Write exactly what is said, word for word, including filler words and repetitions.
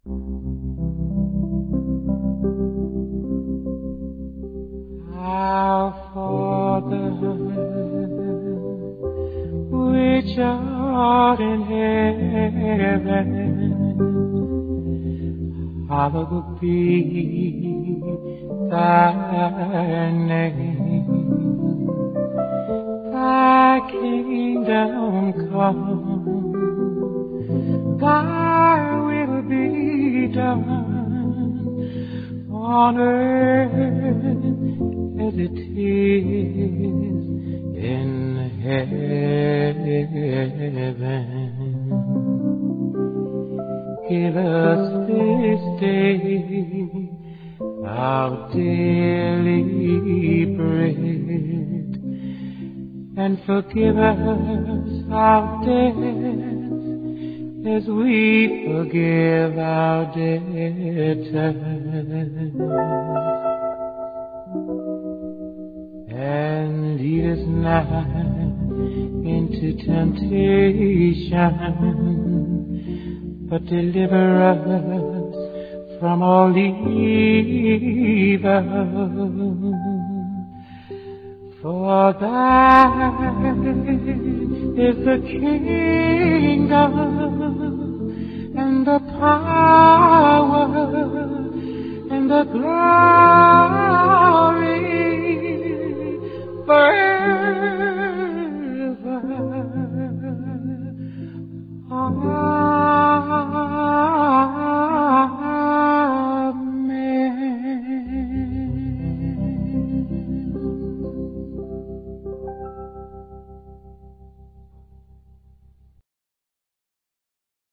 Our Father, which art in heaven, hallowed be thy name. Thy kingdom come, thy will be done on earth as it is in heaven. Give us this day our daily bread, and forgive us our debts as we forgive our debtors. And lead us not into temptation, but deliver us from all evil. For thine is the kingdom and the power and the glory forever.